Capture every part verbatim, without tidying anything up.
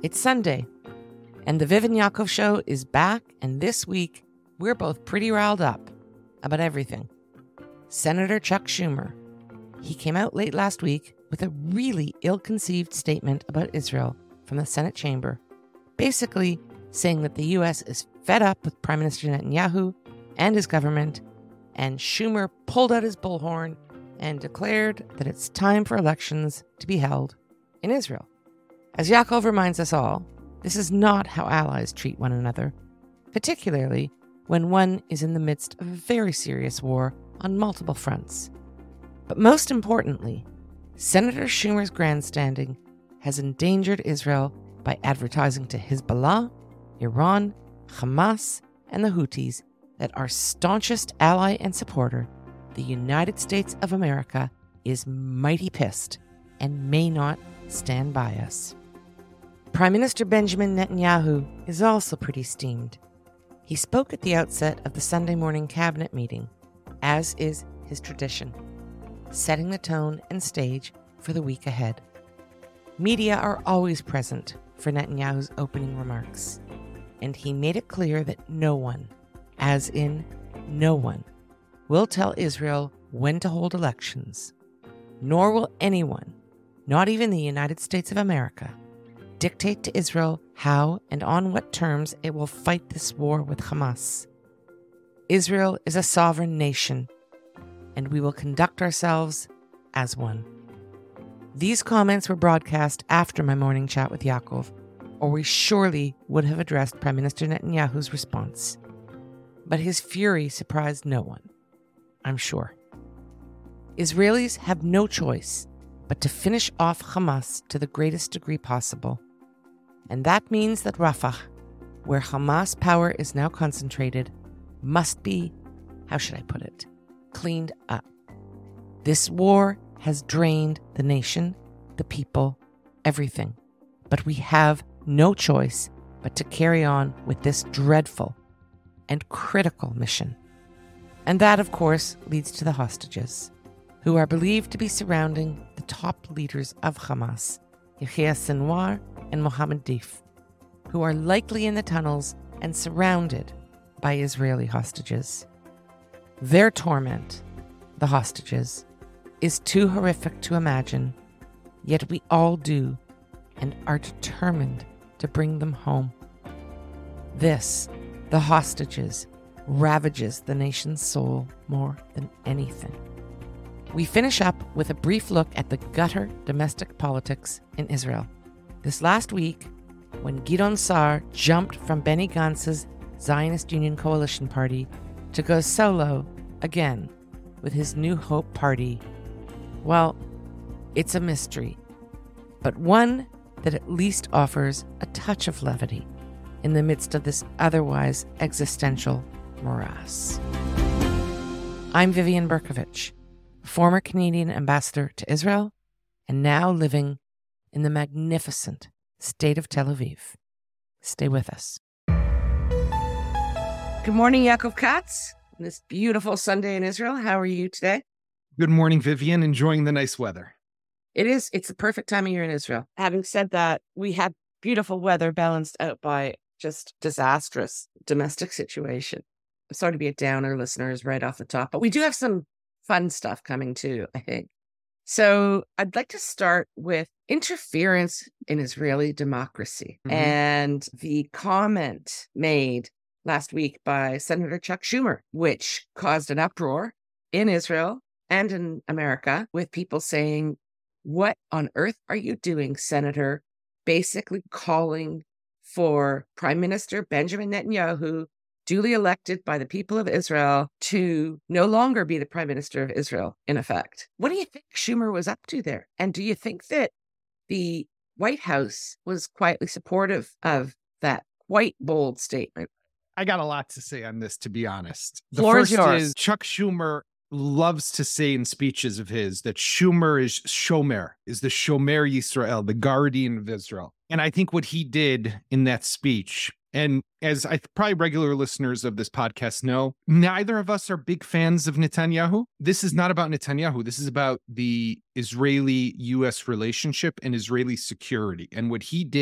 It's Sunday, and the Viv and Yaakov Show is back, and this week, we're both pretty riled up about everything. Senator Chuck Schumer. He came out late last week with a really ill-conceived statement about Israel from the Senate chamber, basically saying that the U S is fed up with Prime Minister Netanyahu and his government, and Schumer pulled out his bullhorn and declared that it's time for elections to be held in Israel. As Yaakov reminds us all, this is not how allies treat one another, particularly when one is in the midst of a very serious war on multiple fronts. But most importantly, Senator Schumer's grandstanding has endangered Israel by advertising to Hezbollah, Iran, Hamas, and the Houthis that our staunchest ally and supporter, the United States of America, is mighty pissed and may not stand by us. Prime Minister Benjamin Netanyahu is also pretty steamed. He spoke at the outset of the Sunday morning cabinet meeting, as is his tradition, setting the tone and stage for the week ahead. Media are always present for Netanyahu's opening remarks, and he made it clear that no one, as in no one, will tell Israel when to hold elections, nor will anyone, not even the United States of America, dictate to Israel how and on what terms it will fight this war with Hamas. Israel is a sovereign nation, and we will conduct ourselves as one. These comments were broadcast after my morning chat with Yaakov, or we surely would have addressed Prime Minister Netanyahu's response. But his fury surprised no one, I'm sure. Israelis have no choice but to finish off Hamas to the greatest degree possible. And that means that Rafah, where Hamas power is now concentrated, must be, how should I put it, cleaned up. This war has drained the nation, the people, everything. But we have no choice but to carry on with this dreadful and critical mission. And that, of course, leads to the hostages, who are believed to be surrounding the top leaders of Hamas, Yahya Sinwar and Mohammed Deif, who are likely in the tunnels and surrounded by Israeli hostages. Their torment, the hostages, is too horrific to imagine, yet we all do and are determined to bring them home. This, the hostages, ravages the nation's soul more than anything. We finish up with a brief look at the gutter domestic politics in Israel. This last week, when Gideon Sa'ar jumped from Benny Gantz's Zionist Union Coalition Party to go solo again with his New Hope Party, well, it's a mystery, but one that at least offers a touch of levity in the midst of this otherwise existential morass. I'm Vivian Berkovich, former Canadian ambassador to Israel, and now living in the magnificent state of Tel Aviv. Stay with us. Good morning, Yaakov Katz. On this beautiful Sunday in Israel. How are you today? Good morning, Vivian. Enjoying the nice weather. It is. It's the perfect time of year in Israel. Having said that, we had beautiful weather balanced out by just disastrous domestic situation. I'm sorry to be a downer, listeners, right off the top, but we do have some fun stuff coming too, I think. So I'd like to start with interference in Israeli democracy mm-hmm. and the comment made last week by Senator Chuck Schumer, which caused an uproar in Israel and in America with people saying, what on earth are you doing, Senator? Basically calling for Prime Minister Benjamin Netanyahu, duly elected by the people of Israel, to no longer be the Prime Minister of Israel, in effect. What do you think Schumer was up to there? And do you think that the White House was quietly supportive of that quite bold statement? I got a lot to say on this, to be honest. The Floor first is yours. is Chuck Schumer loves to say in speeches of his that Schumer is Shomer, is the Shomer Yisrael, the guardian of Israel. And I think what he did in that speech, and as I probably regular listeners of this podcast know, neither of us are big fans of Netanyahu. This is not about Netanyahu. This is about the Israeli-U S relationship and Israeli security. And what he did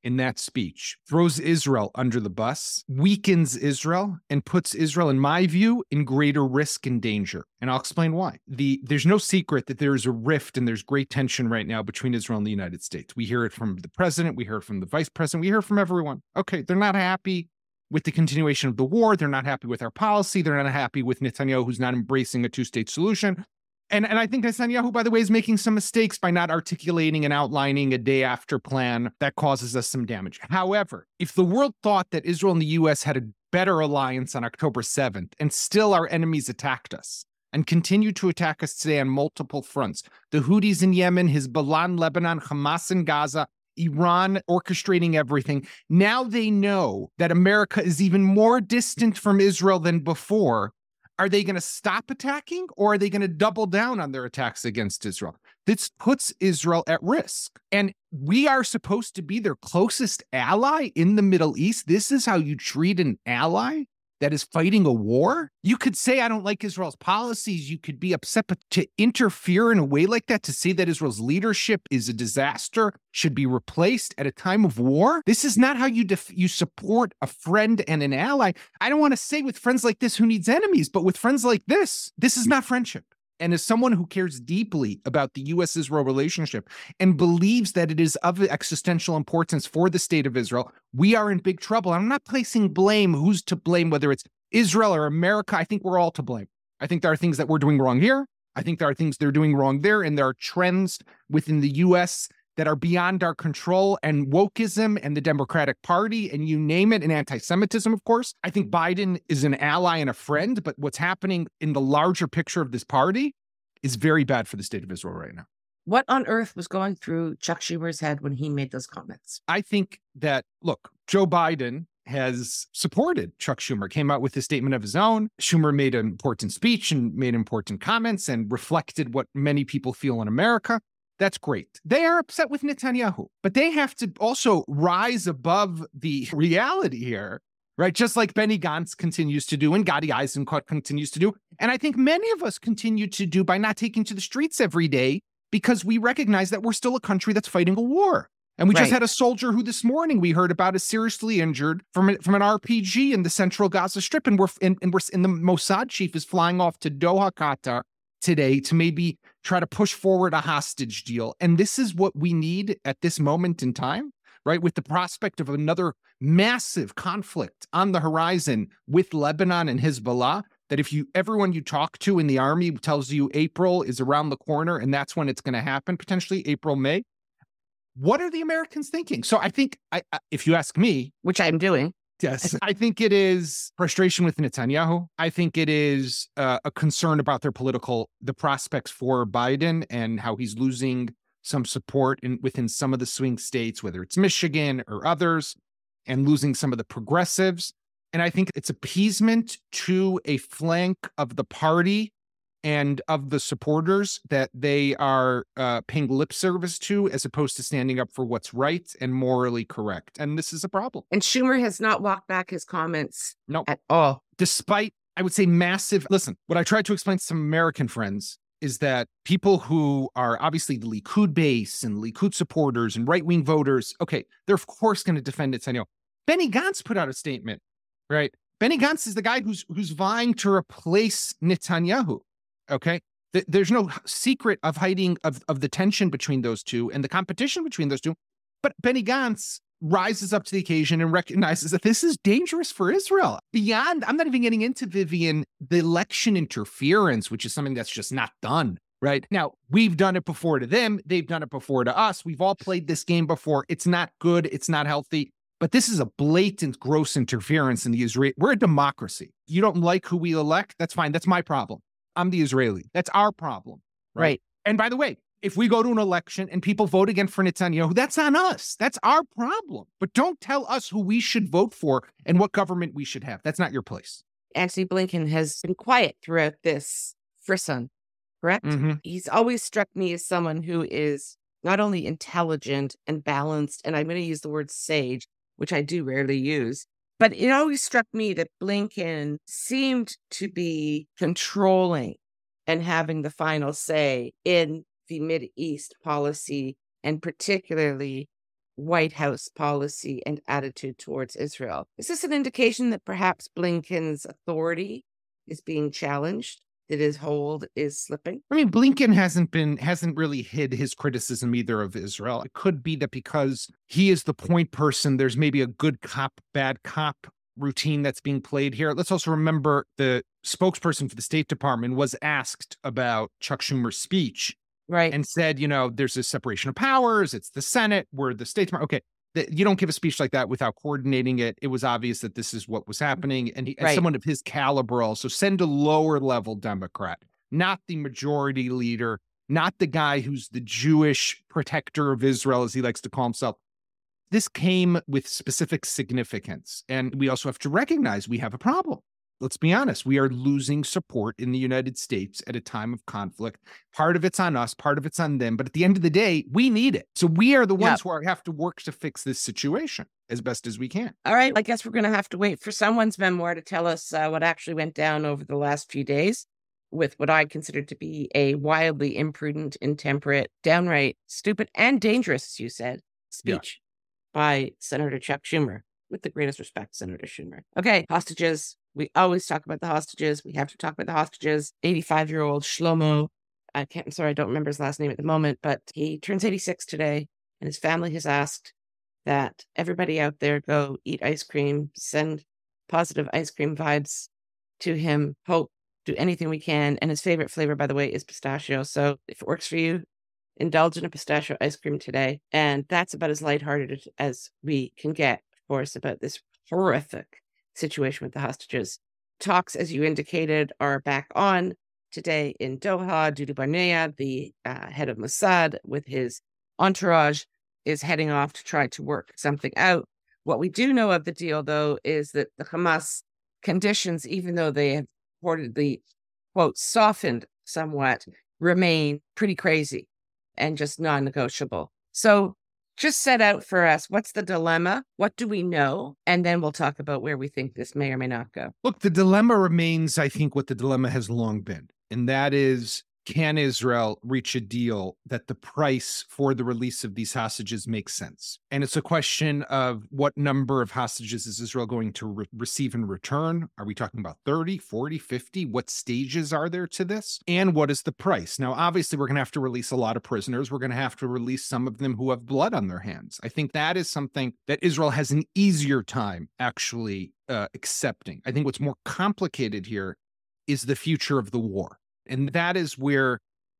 in that speech throws Israel under the bus, weakens Israel, and puts Israel, in my view, in greater risk and danger. And I'll explain why. The, there's no secret that there's a rift and there's great tension right now between Israel and the United States. We hear it from the president, we hear it from the vice president, we hear it from everyone. Okay, they're not happy with the continuation of the war. They're not happy with our policy. They're not happy with Netanyahu, who's not embracing a two-state solution. And, and I think Netanyahu, by the way, is making some mistakes by not articulating and outlining a day after plan that causes us some damage. However, if the world thought that Israel and the U S had a better alliance on October seventh, and still our enemies attacked us and continue to attack us today on multiple fronts, the Houthis in Yemen, Hezbollah in Lebanon, Hamas in Gaza, Iran orchestrating everything. Now they know that America is even more distant from Israel than before. Are they going to stop attacking, or are they going to double down on their attacks against Israel? This puts Israel at risk. And we are supposed to be their closest ally in the Middle East. This is how you treat an ally that is fighting a war? You could say, I don't like Israel's policies. You could be upset, but to interfere in a way like that, to say that Israel's leadership is a disaster, should be replaced at a time of war? This is not how you def- you support a friend and an ally. I don't want to say with friends like this who needs enemies, but with friends like this, this is not friendship. And as someone who cares deeply about the U S Israel relationship and believes that it is of existential importance for the state of Israel, we are in big trouble. I'm not placing blame, who's to blame, whether it's Israel or America. I think we're all to blame. I think there are things that we're doing wrong here. I think there are things they're doing wrong there. And there are trends within the U S that are beyond our control, and wokeism and the Democratic Party and you name it, and anti-Semitism, of course. I think Biden is an ally and a friend, but what's happening in the larger picture of this party is very bad for the state of Israel right now. What on earth was going through Chuck Schumer's head when he made those comments? I think that, look, Joe Biden has supported Chuck Schumer, came out with a statement of his own. Schumer made an important speech and made important comments and reflected what many people feel in America. That's great. They are upset with Netanyahu, but they have to also rise above the reality here, right? Just like Benny Gantz continues to do and Gadi Eisenkot continues to do. And I think many of us continue to do by not taking to the streets every day because we recognize that we're still a country that's fighting a war. And we right. just had a soldier who this morning we heard about is seriously injured from, from an R P G in the central Gaza Strip. And we're, and, and we're in the Mossad chief is flying off to Doha, Qatar today to maybe try to push forward a hostage deal. And this is what we need at this moment in time, right? With the prospect of another massive conflict on the horizon with Lebanon and Hezbollah, that if you, everyone you talk to in the army tells you April is around the corner and that's when it's going to happen, potentially April, May. What are the Americans thinking? So I think, I, if you ask me, which I'm doing, yes, I think it is frustration with Netanyahu. I think it is uh, a concern about their political, the prospects for Biden and how he's losing some support in, within some of the swing states, whether it's Michigan or others, and losing some of the progressives. And I think it's appeasement to a flank of the party and of the supporters that they are uh, paying lip service to, as opposed to standing up for what's right and morally correct. And this is a problem. And Schumer has not walked back his comments no. at all. Despite, I would say, massive... Listen, what I tried to explain to some American friends is that people who are obviously the Likud base and Likud supporters and right-wing voters, okay, they're of course going to defend Netanyahu. Benny Gantz put out a statement, right? Benny Gantz is the guy who's who's vying to replace Netanyahu. Okay, Th- there's no secret of hiding of, of the tension between those two and the competition between those two. But Benny Gantz rises up to the occasion and recognizes that this is dangerous for Israel. Beyond, I'm not even getting into, Vivian, the election interference, which is something that's just not done. Right now, we've done it before to them. They've done it before to us. We've all played this game before. It's not good. It's not healthy. But this is a blatant, gross interference in the Israel. We're a democracy. You don't like who we elect? That's fine. That's my problem. I'm the Israeli. That's our problem. Right? right. And by the way, if we go to an election and people vote again for Netanyahu, that's on us. That's our problem. But don't tell us who we should vote for and what government we should have. That's not your place. Antony Blinken has been quiet throughout this frisson, correct? Mm-hmm. He's always struck me as someone who is not only intelligent and balanced, and I'm going to use the word sage, which I do rarely use, but it always struck me that Blinken seemed to be controlling and having the final say in the Mideast policy, and particularly White House policy and attitude towards Israel. Is this an indication that perhaps Blinken's authority is being challenged? That his hold is slipping? I mean, Blinken hasn't been hasn't really hid his criticism either of Israel. It could be that because he is the point person, there's maybe a good cop, bad cop routine that's being played here. Let's also remember the spokesperson for the State Department was asked about Chuck Schumer's speech, right, and said, you know, there's a separation of powers. It's the Senate, we're the State Department. Okay. You don't give a speech like that without coordinating it. It was obvious that this is what was happening. And, he, and right. someone of his caliber also send a lower level Democrat, not the majority leader, not the guy who's the Jewish protector of Israel, as he likes to call himself. This came with specific significance. And we also have to recognize we have a problem. Let's be honest. We are losing support in the United States at a time of conflict. Part of it's on us, part of it's on them. But at the end of the day, we need it. So we are the ones yep. who are, have to work to fix this situation as best as we can. All right. I guess we're going to have to wait for someone's memoir to tell us uh, what actually went down over the last few days with what I consider to be a wildly imprudent, intemperate, downright stupid and dangerous, as you said, speech yeah. by Senator Chuck Schumer. With the greatest respect, Senator Schumer. Okay, hostages. We always talk about the hostages. We have to talk about the hostages. eighty-five-year-old Shlomo. I can't, I'm sorry, I don't remember his last name at the moment, but he turns eighty-six today, and his family has asked that everybody out there go eat ice cream, send positive ice cream vibes to him, hope, do anything we can. And his favorite flavor, by the way, is pistachio. So if it works for you, indulge in a pistachio ice cream today. And that's about as lighthearted as we can get, of course, about this horrific situation with the hostages. Talks, as you indicated, are back on today in Doha. Dudu Barnea, the uh, head of Mossad, with his entourage, is heading off to try to work something out. What we do know of the deal, though, is that the Hamas conditions, even though they have reportedly, quote, softened somewhat, remain pretty crazy and just non-negotiable. So just set out for us, what's the dilemma? What do we know? And then we'll talk about where we think this may or may not go. Look, the dilemma remains, I think, what the dilemma has long been. And that is, can Israel reach a deal that the price for the release of these hostages makes sense? And it's a question of what number of hostages is Israel going to re- receive in return? Are we talking about thirty, forty, fifty? What stages are there to this? And what is the price? Now, obviously, we're going to have to release a lot of prisoners. We're going to have to release some of them who have blood on their hands. I think that is something that Israel has an easier time actually uh, accepting. I think what's more complicated here is the future of the war. And that is where,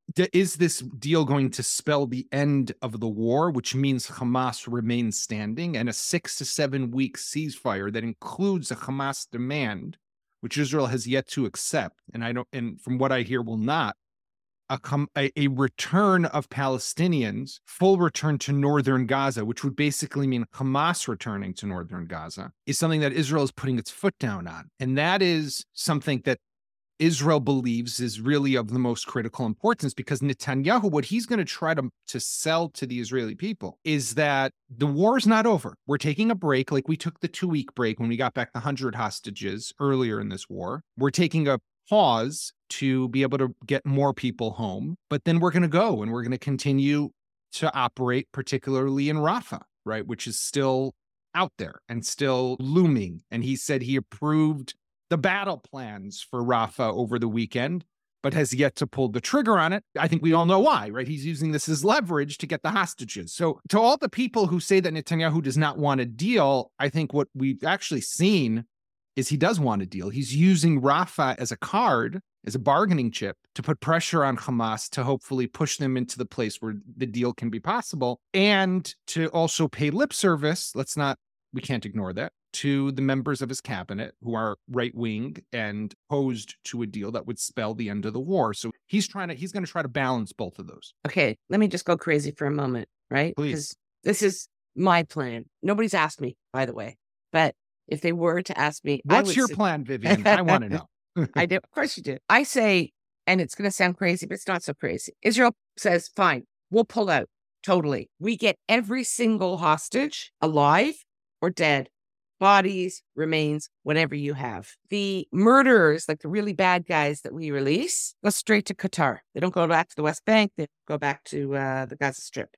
is this deal going to spell the end of the war, which means Hamas remains standing, and a six to seven week ceasefire that includes a Hamas demand, which Israel has yet to accept, and I don't, and from what I hear, will not, a, a, a return of Palestinians, full return to northern Gaza, which would basically mean Hamas returning to northern Gaza, is something that Israel is putting its foot down on, and that is something that Israel believes is really of the most critical importance, because Netanyahu, what he's going to try to, to sell to the Israeli people is that the war is not over. We're taking a break, like we took the two-week break when we got back the one hundred hostages earlier in this war. We're taking a pause to be able to get more people home, but then we're going to go and we're going to continue to operate, particularly in Rafah, right, which is still out there and still looming. And he said he approved the battle plans for Rafah over the weekend, but has yet to pull the trigger on it. I think we all know why, right? He's using this as leverage to get the hostages. So to all the people who say that Netanyahu does not want a deal, I think what we've actually seen is he does want a deal. He's using Rafah as a card, as a bargaining chip, to put pressure on Hamas to hopefully push them into the place where the deal can be possible, and to also pay lip service. Let's not, we can't ignore that, to the members of his cabinet who are right-wing and opposed to a deal that would spell the end of the war. So he's trying to, he's going to try to balance both of those. Okay, let me just go crazy for a moment, right? Please. Because this is my plan. Nobody's asked me, by the way, but if they were to ask me, what's I would your say, plan, Vivian? I want to know. I do. Of course you do. I say, and it's going to sound crazy, but it's not so crazy. Israel says, fine, we'll pull out. Totally. We get every single hostage, alive or dead, bodies, remains, whatever you have. The murderers, like the really bad guys that we release, go straight to Qatar. They don't go back to the West Bank. They go back to uh, the Gaza Strip.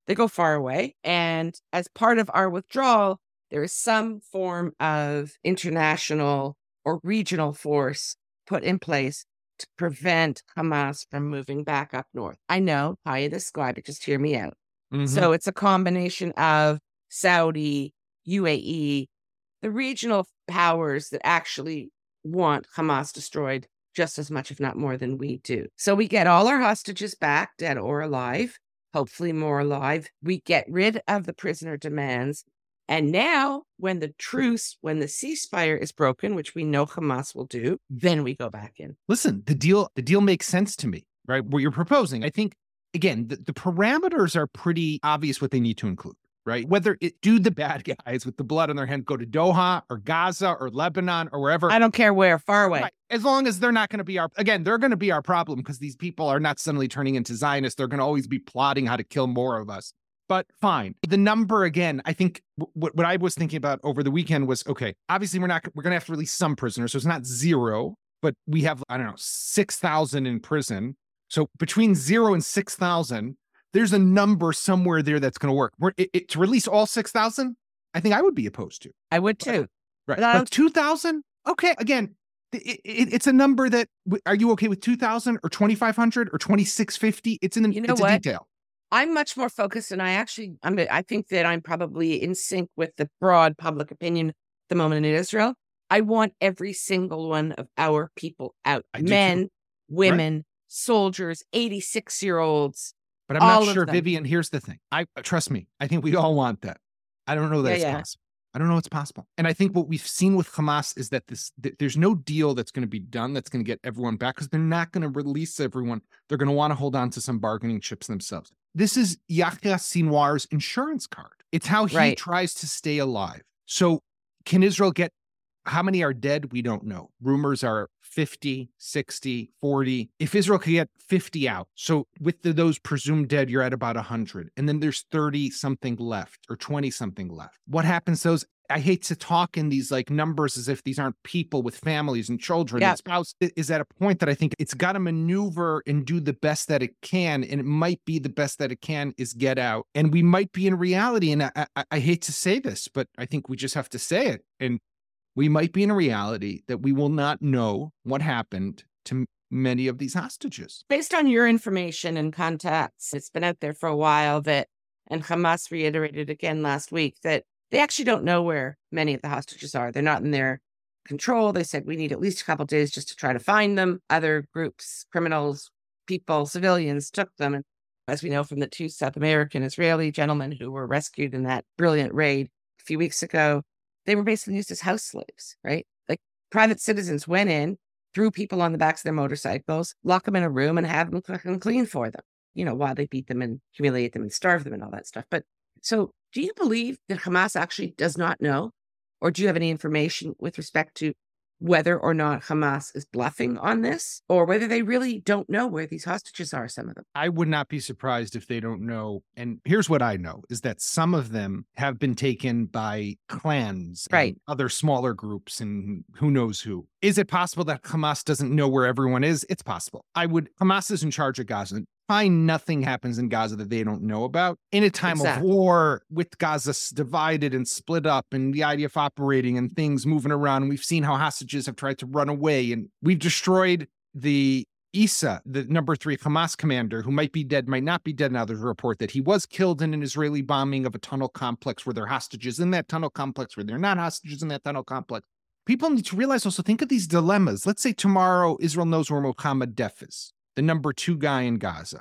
They go far away. And as part of our withdrawal, there is some form of international or regional force put in place to prevent Hamas from moving back up north. I know how you describe it, just hear me out. Mm-hmm. So it's a combination of Saudi, U A E, the regional powers that actually want Hamas destroyed just as much, if not more than we do. So we get all our hostages back, dead or alive, hopefully more alive. We get rid of the prisoner demands. And now when the truce, when the ceasefire is broken, which we know Hamas will do, then we go back in. Listen, the deal, the deal makes sense to me, right? What you're proposing. I think, again, the, the parameters are pretty obvious what they need to include, right? Whether it do the bad guys with the blood on their hand go to Doha or Gaza or Lebanon or wherever. I don't care where, far away. Right. As long as they're not going to be our, again, they're going to be our problem because these people are not suddenly turning into Zionists. They're going to always be plotting how to kill more of us. But fine. The number, again, I think what, what I was thinking about over the weekend was, okay, obviously we're not, we're going to have to release some prisoners. So it's not zero, but we have, I don't know, six thousand in prison. So between zero and six thousand, there's a number somewhere there that's going to work. We're, it, it, to release all six thousand, I think I would be opposed to. I would too. Right. But, but two thousand? Okay. Again, it, it, it's a number that, are you okay with two thousand or twenty-five hundred or twenty-six fifty? It's in the you know it's what? a detail. I'm much more focused, and I actually, I'm, I think that I'm probably in sync with the broad public opinion at the moment in Israel. I want every single one of our people out. Men, too. Women, right. Soldiers, eighty-six-year-olds. But I'm not sure, Vivian, here's the thing. I Trust me, I think we all want that. I don't know that yeah, it's yeah. possible. I don't know it's possible. And I think what we've seen with Hamas is that this th- there's no deal that's going to be done that's going to get everyone back because they're not going to release everyone. They're going to want to hold on to some bargaining chips themselves. This is Yahya Sinwar's insurance card. It's how he right. tries to stay alive. So can Israel get, how many are dead? We don't know. Rumors are fifty, sixty, forty. If Israel could get fifty out, so with the, those presumed dead, you're at about one hundred. And then there's thirty something left or twenty something left. What happens to those? I hate to talk in these like numbers as if these aren't people with families and children yeah. and spouse. It is at a point that I think it's got to maneuver and do the best that it can. And it might be the best that it can is get out. And we might be in reality. And I, I, I hate to say this, but I think we just have to say it. And we might be in a reality that we will not know what happened to many of these hostages. Based on your information and contacts, it's been out there for a while that, and Hamas reiterated again last week, that they actually don't know where many of the hostages are. They're not in their control. They said we need at least a couple of days just to try to find them. Other groups, criminals, people, civilians took them. And as we know from the two South American Israeli gentlemen who were rescued in that brilliant raid a few weeks ago, they were basically used as house slaves, right? Like private citizens went in, threw people on the backs of their motorcycles, lock them in a room and have them cook and clean for them, you know, while they beat them and humiliate them and starve them and all that stuff. But so do you believe that Hamas actually does not know, or do you have any information with respect to whether or not Hamas is bluffing on this, or whether they really don't know where these hostages are, some of them? I would not be surprised if they don't know. And here's what I know is that some of them have been taken by clans, right? And other smaller groups and who knows who. Is it possible that Hamas doesn't know where everyone is? It's possible. I would, Hamas is in charge of Gaza. Fine, nothing happens in Gaza that they don't know about. In a time exactly. of war, with Gaza divided and split up and the I D F operating and things moving around, we've seen how hostages have tried to run away. And we've destroyed the Issa, the number three Hamas commander, who might be dead, might not be dead. Now there's a report that he was killed in an Israeli bombing of a tunnel complex where there are hostages in that tunnel complex, where they're not hostages in that tunnel complex. People need to realize also, think of these dilemmas. Let's say tomorrow Israel knows where Mohammed Def is, the number two guy in Gaza,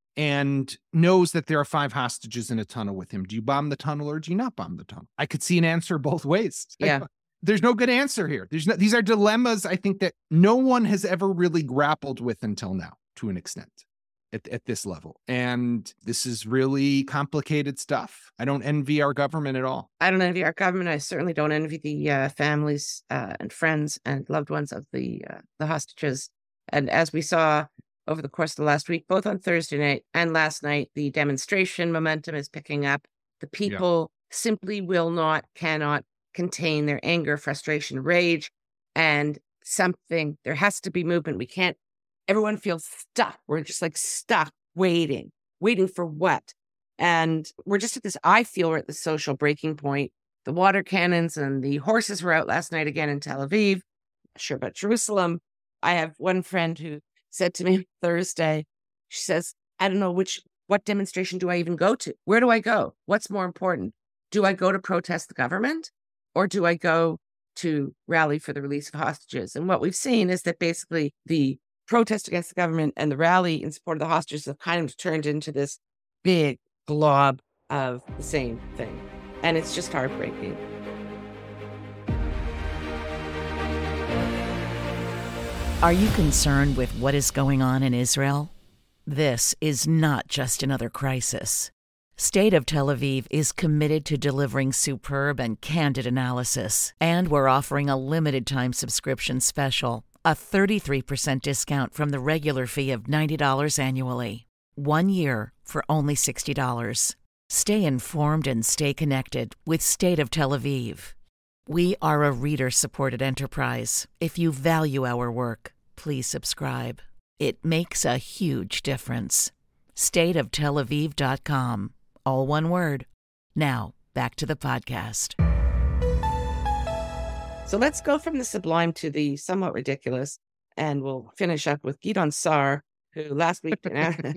and knows that there are five hostages in a tunnel with him. Do you bomb the tunnel or do you not bomb the tunnel? I could see an answer both ways. Yeah. I, there's no good answer here. There's no, these are dilemmas, I think, that no one has ever really grappled with until now, to an extent, at, at this level. And this is really complicated stuff. I don't envy our government at all. I don't envy our government. I certainly don't envy the uh, families uh, and friends and loved ones of the uh, the hostages. And as we saw over the course of the last week, both on Thursday night and last night, the demonstration momentum is picking up. The people yeah. simply will not, cannot contain their anger, frustration, rage, and something. There has to be movement. We can't, everyone feels stuck. We're just like stuck, waiting. Waiting for what? And we're just at this, I feel we're at the social breaking point. The water cannons and the horses were out last night again in Tel Aviv. Not sure about Jerusalem. I have one friend who said to me Thursday, she says, I don't know which, what demonstration do I even go to? Where do I go? What's more important? Do I go to protest the government or do I go to rally for the release of hostages? And what we've seen is that basically the protest against the government and the rally in support of the hostages have kind of turned into this big glob of the same thing. And it's just heartbreaking. Are you concerned with what is going on in Israel? This is not just another crisis. State of Tel Aviv is committed to delivering superb and candid analysis, and we're offering a limited-time subscription special, a thirty-three percent discount from the regular fee of ninety dollars annually. One year for only sixty dollars. Stay informed and stay connected with State of Tel Aviv. We are a reader-supported enterprise. If you value our work, please subscribe. It makes a huge difference. state of tel aviv dot com. All one word. Now, back to the podcast. So let's go from the sublime to the somewhat ridiculous, and we'll finish up with Gideon Sa'ar, who last week announced,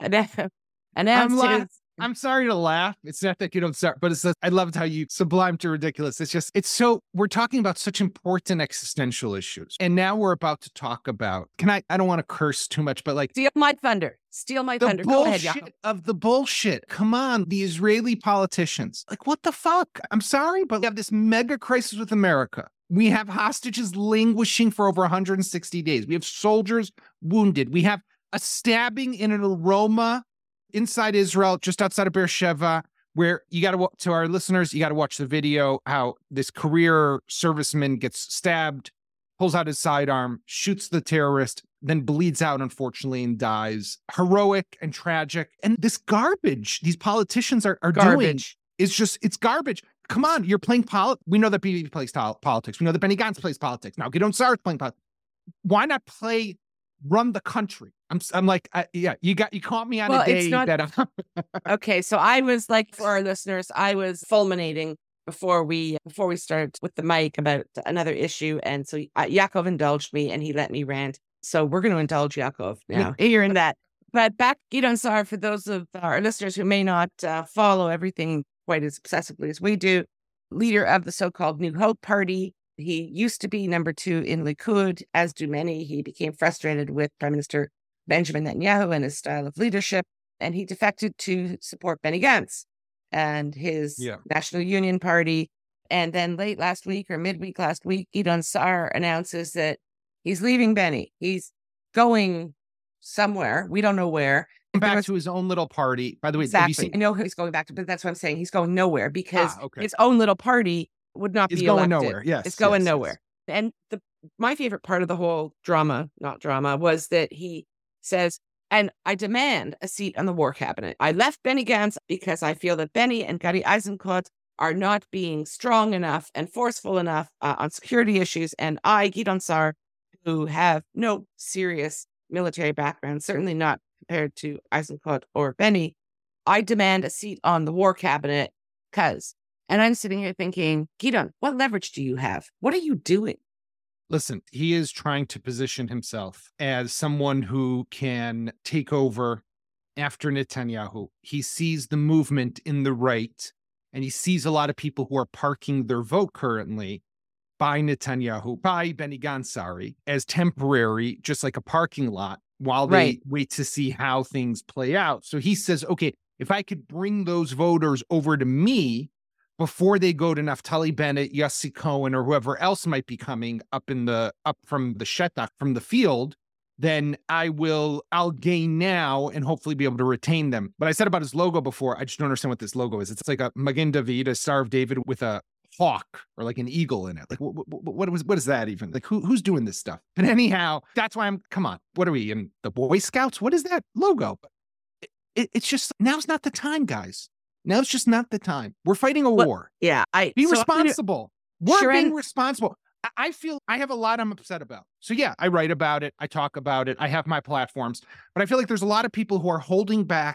announced I'm, his... I'm sorry to laugh. It's not that you don't start, but it's just, I loved how you sublime to ridiculous. It's just, it's so, we're talking about such important existential issues. And now we're about to talk about, can I, I don't want to curse too much, but like. Steal my thunder. Steal my the thunder. Go ahead, Jakob. Bullshit of the bullshit. Come on, the Israeli politicians. Like, what the fuck? I'm sorry, but we have this mega crisis with America. We have hostages languishing for over one hundred sixty days. We have soldiers wounded. We have a stabbing in an aroma inside Israel, just outside of Beersheba, where you got to, to our listeners, you got to watch the video, how this career serviceman gets stabbed, pulls out his sidearm, shoots the terrorist, then bleeds out, unfortunately, and dies. Heroic and tragic. And this garbage these politicians are, are doing is just, it's garbage. Come on, you're playing politics. We know that B B plays politics. We know that Benny Gantz plays politics. Now, Gideon Sa'ar is playing politics. Why not play, run the country? I'm I'm like, I, yeah, you got, you caught me on well, a day it's not, that I'm... Okay, so I was like, for our listeners, I was fulminating before we before we started with the mic about another issue. And so uh, Yaakov indulged me and he let me rant. So we're going to indulge Yaakov now, hearing that. But back, Gideon Sa'ar, for those of our listeners who may not uh, follow everything quite as obsessively as we do, leader of the so-called New Hope Party. He used to be number two in Likud, as do many. He became frustrated with Prime Minister Benjamin Netanyahu and his style of leadership, and he defected to support Benny Gantz and his yeah. National Union Party. And then late last week or midweek last week, Gideon Sa'ar announces that he's leaving Benny. He's going somewhere. We don't know where. Back was, to his own little party. By the way, exactly. have you seen... I know he's going back to, but that's what I'm saying. He's going nowhere because ah, okay. his own little party would not it's be going elected. nowhere. Yes, it's going yes, nowhere. Yes. And the my favorite part of the whole drama, not drama, was that he says, and I demand a seat on the war cabinet. I left Benny Gantz because I feel that Benny and Gadi Eisenkot are not being strong enough and forceful enough uh, on security issues. And I, Gideon Sa'ar, who have no serious military background, certainly not compared to Eisenkot or Benny, I demand a seat on the war cabinet because, and I'm sitting here thinking, Gideon, what leverage do you have? What are you doing? Listen, he is trying to position himself as someone who can take over after Netanyahu. He sees the movement in the right, and he sees a lot of people who are parking their vote currently by Netanyahu, by Benny Gantz, sorry, as temporary, just like a parking lot, while they right. wait to see how things play out. So he says, okay, if I could bring those voters over to me before they go to Naftali Bennett, Yossi Cohen, or whoever else might be coming up in the up from the shetach, from the field, then I will, I'll gain now and hopefully be able to retain them. But I said about his logo before, I just don't understand what this logo is. It's like a Magen David, a Star of David with a hawk or like an eagle in it. Like what, what, what, was, what is that even? Like who, who's doing this stuff? But anyhow, that's why I'm, come on, what are we in the Boy Scouts? What is that logo? It, it, it's just, now's not the time, guys. Now it's just not the time. We're fighting a well, war. Yeah. I Be so responsible. We're Sharon, being responsible. I, I feel I have a lot I'm upset about. So yeah, I write about it. I talk about it. I have my platforms. But I feel like there's a lot of people who are holding back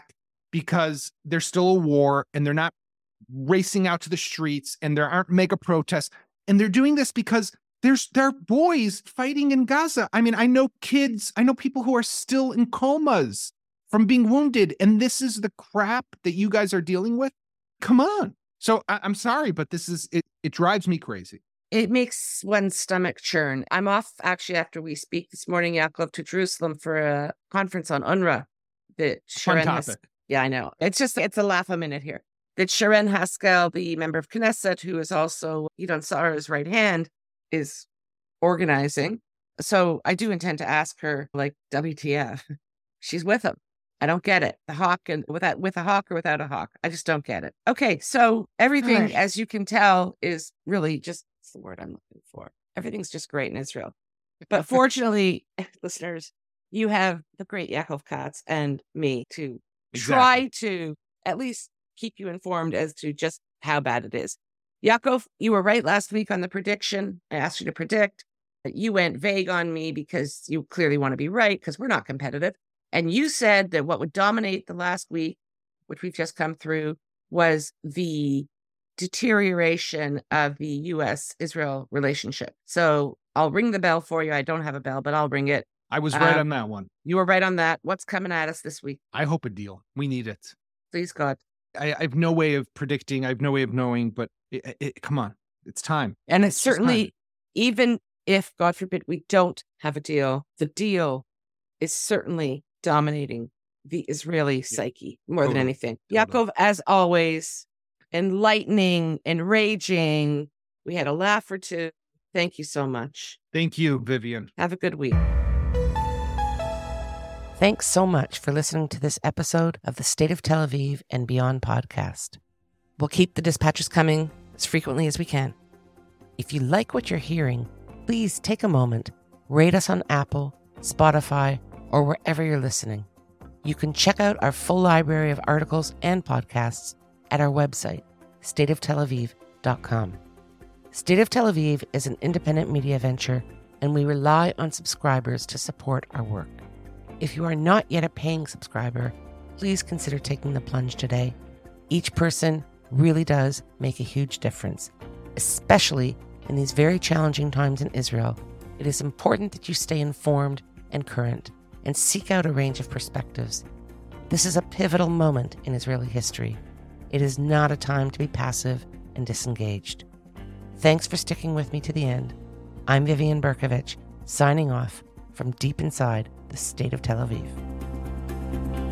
because there's still a war and they're not racing out to the streets and there aren't mega protests. And they're doing this because there's there are boys fighting in Gaza. I mean, I know kids, I know people who are still in comas from being wounded. And this is the crap that you guys are dealing with. Come on. So I, I'm sorry, but this is, it, it drives me crazy. It makes one's stomach churn. I'm off actually after we speak this morning, Yaakov, to Jerusalem for a conference on UNRWA. That Fun Sharon topic. Has, yeah, I know. It's just, it's a laugh a minute here. That Sharon Haskell, the member of Knesset, who is also Idon Sar's right hand, is organizing. So I do intend to ask her, like, W T F. She's with him. I don't get it. The hawk and without with a hawk or without a hawk. I just don't get it. Okay, so everything, Right. as you can tell, is really just what's the word I'm looking for. Everything's just great in Israel. But fortunately, listeners, you have the great Yaakov Katz and me to try to at least keep you informed as to just how bad it is. Yaakov, you were right last week on the prediction. I asked you to predict. You went vague on me because you clearly want to be right because we're not competitive. And you said that what would dominate the last week, which we've just come through, was the deterioration of the U S Israel relationship. So I'll ring the bell for you. I don't have a bell, but I'll ring it. I was right Uh, on that one. You were right on that. What's coming at us this week? I hope a deal. We need it. Please, God. I, I have no way of predicting. I have no way of knowing, but it, it, come on. It's time. And it's It's just certainly, time. even if, God forbid, we don't have a deal, the deal is certainly dominating the Israeli psyche more than Totally. anything. Totally. Yaakov, as always, enlightening, enraging. We had a laugh or two. Thank you so much. Thank you, Vivian. Have a good week. Thanks so much for listening to this episode of the State of Tel Aviv and Beyond podcast. We'll keep the dispatches coming as frequently as we can. If you like what you're hearing, please take a moment, rate us on Apple, Spotify, or wherever you're listening. You can check out our full library of articles and podcasts at our website, state of tel aviv dot com. State of Tel Aviv is an independent media venture, and we rely on subscribers to support our work. If you are not yet a paying subscriber, please consider taking the plunge today. Each person really does make a huge difference, especially in these very challenging times in Israel. It is important that you stay informed and current and seek out a range of perspectives. This is a pivotal moment in Israeli history. It is not a time to be passive and disengaged. Thanks for sticking with me to the end. I'm Vivian Berkovich, signing off from deep inside the state of Tel Aviv.